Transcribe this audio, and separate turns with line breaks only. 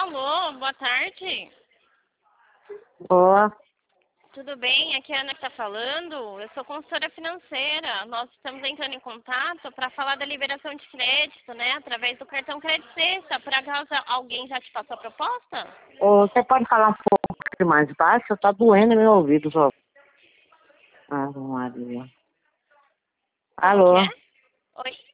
Alô, boa tarde.
Boa.
Tudo bem? Aqui é a Ana que está falando. Eu sou consultora financeira. Nós estamos entrando em contato para falar da liberação de crédito, né? Através do cartão Crédito Sexta. Por acaso alguém já te passou a proposta?
Você pode falar um pouco mais baixo? Tá doendo meu ouvido, só. Ah, Maria.
Como que
Alô?
é? Oi.